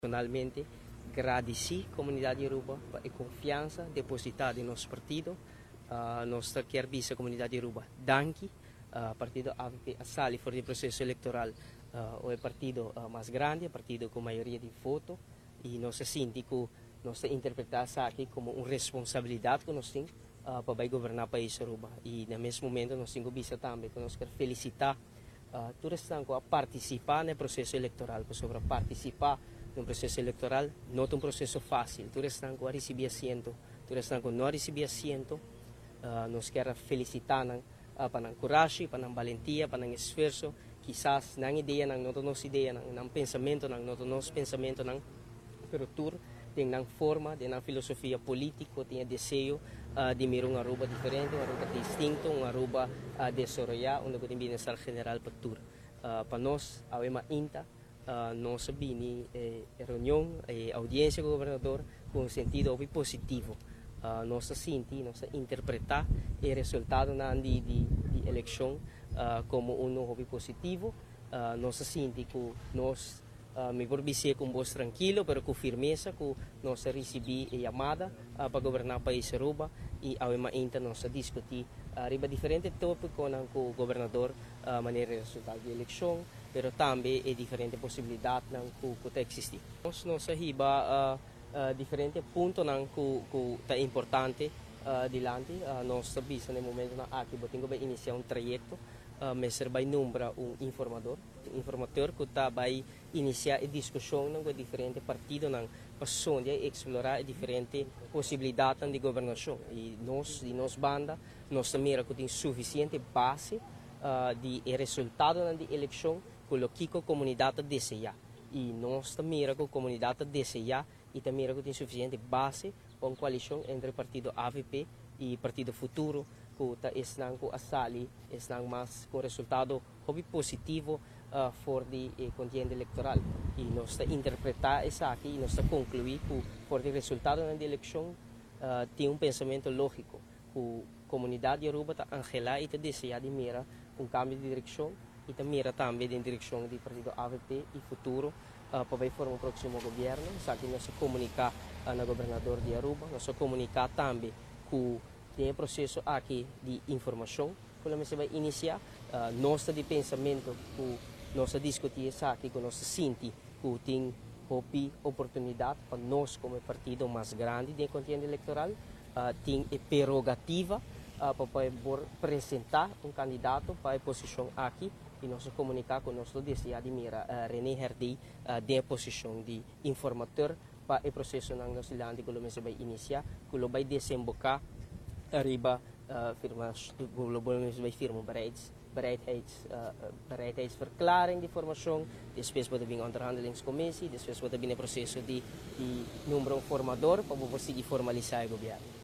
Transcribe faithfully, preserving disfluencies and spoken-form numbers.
Personalmente, agradeci à comunidade Yoruba a confiança depositada em nosso partido. Uh, nós queremos ver a comunidade Yoruba danke. O uh, partido A V P assali for o processo eleitoral uh, é o partido uh, mais grande, o partido com maioria de votos, e nós sentimos que nós interpretamos aqui como uma responsabilidade que nós temos uh, para governar o país Yoruba. E no mesmo momento nós temos visto também que nós queremos felicitar uh, todos que a participar no processo eleitoral, que sobre participar no processo eleitoral não é um processo fácil. Todos estão a receber assento, todos estão a não receber assento. Uh, nós queremos felicitar uh, para a coragem, para a valentia, para o esforço. Quizás na ideia, na nossa ideia, no pensamento, no nosso pensamento, na abertura, tem na forma, tem na filosofia política, tem desejo uh, de mirar uma Aruba diferente, uma Aruba distinta, uma Aruba uh, desarrollada, onde tem bem-estar general para tudo. Uh, para nós, a uma INTA, Uh, nós vimos eh, reunião e audiência com o governador com sentido positivo. Uh, nós sentimos, nós interpretar o resultado de, de, de eleição uh, como um hobby positivo. Uh, nós sentimos que nós uh, me ser com voz tranquilo, mas com firmeza, que nós recebemos a chamada uh, para governar o país Aruba e ao mesmo tempo nós discutir uh, diferentes tópicos com o governador, uh, maneira de resultado da eleição, mas também é diferente possibilidade que que existe. Nós nós riba uh, uh, diferentes pontos que que é importante uh, dilante. Uh, nós sabemos no momento na aqui botingo vai iniciar um trajeto, uh, mas vai nombrar um informador, um informador que tá vai iniciar a discussão com diferentes partidos na passão de explorar diferentes possibilidades de governação. E nós de nossa banda nós mira que tem suficiente base uh, de resultado da eleição que a comunidade deseja. E nós também que a comunidade deseja e também que tem suficiente base para uma coalição entre o partido A V P e o partido Futuro, que estão a sair, estão mais com resultado positivo uh, for de eh, contienda eleitoral. E nós interpretar isso aqui e nós concluir que for de resultado da eleição uh, tem um pensamento lógico, que a comunidade Yoruba está angelada e deseja de mira um cambio de direção e também também em direção do partido A V P e Futuro uh, para formar o próximo governo. Aqui nós comunicar uh, no governador de Aruba, nós comunicar também que tem processo aqui de informação que nós vai iniciar, uh, nosso de pensamento que nós discutir isso aqui, que nós sentimos que tem oportunidade para nós como partido mais grande de contienda eleitoral, uh, tem a prerrogativa uh, para poder apresentar um candidato para a posição aqui. E nós comunicar com o nosso desejo de mira uh, René Herdy uh, de posição de informator para o processo na nossa lande que nós vai iniciar, que vai desembocar arriba uh, firmas, que nós vai firmar bereids, bereidheids, uh, bereidheidsverklaring de formação, depois vai vir onderhandelingscommissie, depois vai vir o processo de, de número um formador para você formalizar o governo.